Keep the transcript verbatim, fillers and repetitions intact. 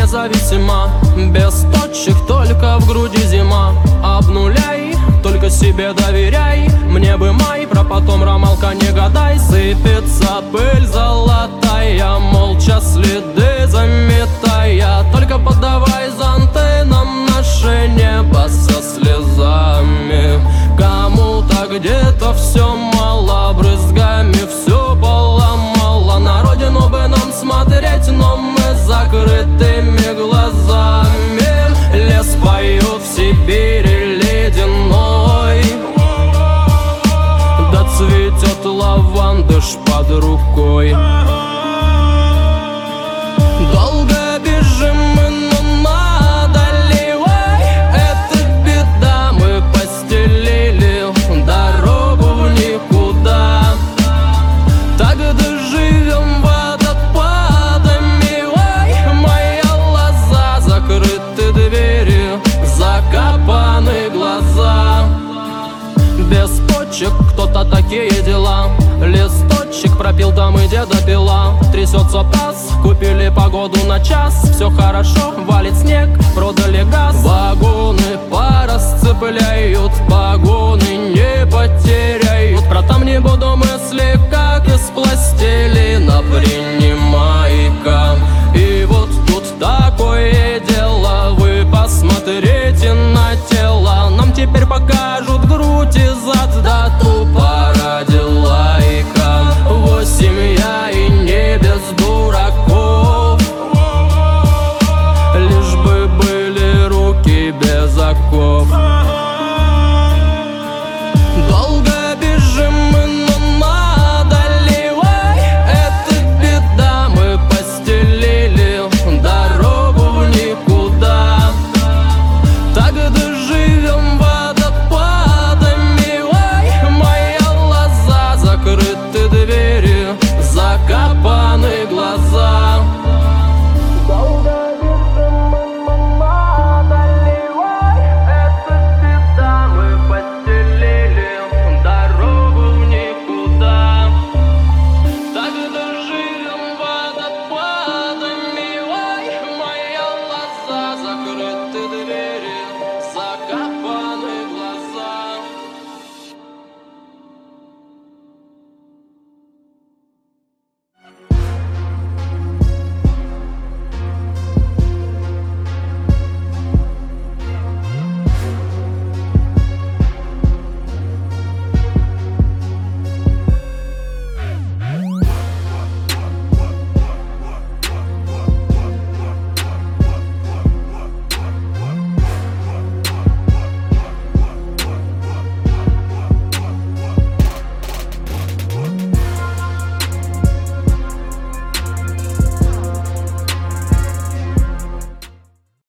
независима. Без точек, только в груди зима. Обнуляй, только себе доверяй. Мне бы май, про потом ромалка не гадай. Сыпется пыль золотая, молча следы заметая. Только подавай зонты нам наше небо со слезами. Кому-то где-то все мало, брызгами все поломало. На родину бы нам смотреть, но мы закрытыми глазами. Лес поет в Сибири ледяной, да цветет лавандыш под рукой. Долго бежим мы, но одолевай. Это беда, мы постелили дорогу в никуда. Так доживем водопадами. Ой, моя лоза, закрыты двери, закопаны глаза. Без почек кто-то такие дела. Листочек пропил, там и деда пила. Трясется таз, купили погоду на час. Все хорошо, валит снег, продали газ. Вагоны порасцепляют, погоны не потеряют. Про там не буду мысли, как из пластилина, принимай-ка. И вот тут такое дело, вы посмотрите на тело. Нам теперь покажут грудь и зад, да тупо